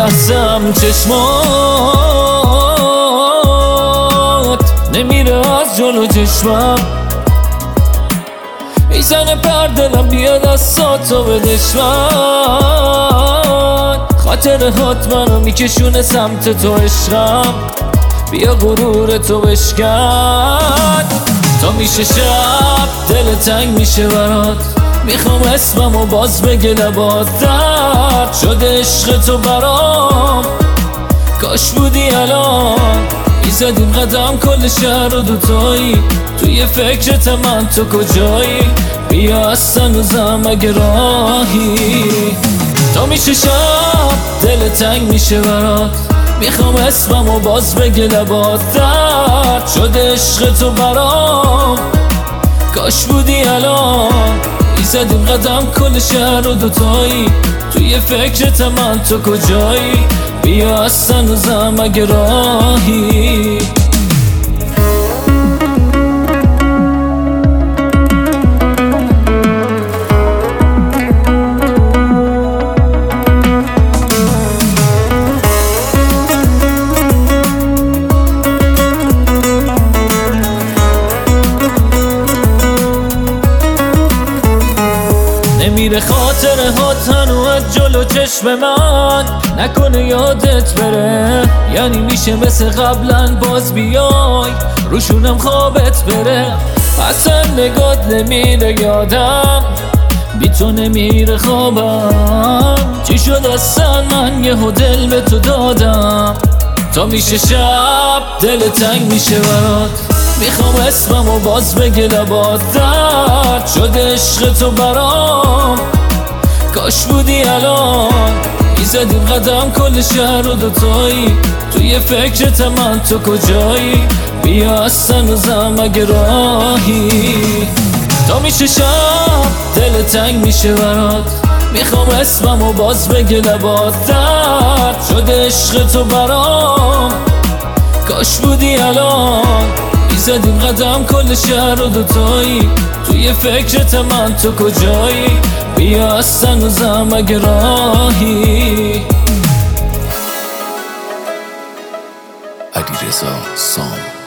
لحظه هم چشمات نمیره از جلو چشمم، میزنه پر دلم بیاد از ساتو به دشمن. خاطرهات منو میکشونه سمت تو عشقم، بیا غرور تو بشکن. تا میشه شب دل تنگ میشه برات، میخوام اسممو باز بگه لبات. درد شده عشق تو برام، کاش بودی الان. میزدیم قدم کل شهر رو دوتایی، توی فکرت من تو کجایی؟ بیا از هنوزم اگه راهی. تا میشه شب دل تنگ میشه برات، میخوام اسممو باز بگه لبات. درد شده عشق تو برام، کاش بودی الان. میزدیم قدم کل شهر رو دوتایی، توی فکرت من تو کجایی؟ بیا از هنوزم اگه راهی. نمیره خاطرهات هنو از جلو چشم من، نکنه یادت بره. یعنی میشه مثل قبلا باز بیای روشونم خوابت بره. اصلا نگات نمیره یادم، بی تو نمیره خوابم. چی شد اصلا من یه دل به تو دادم؟ تا میشه شب دل تنگ میشه برات، میخوام اسممو باز بگه لبات. درد شده عشق تو برام، کاش بودی الان. میزدیم قدم کل شهر رو دوتایی، توی فکرت من تو کجایی؟ بیا از هنوزم اگه راهی. تا میشه شب دل تنگ میشه برات، میخوام اسممو باز بگه لبات. درد شده عشق تو برام، کاش بودی الان. میزدیم قدم کل شهر رو دوتایی، توی فکرت من تو کجایی؟ بیا از هنوزم اگه راهی. علیرضا سام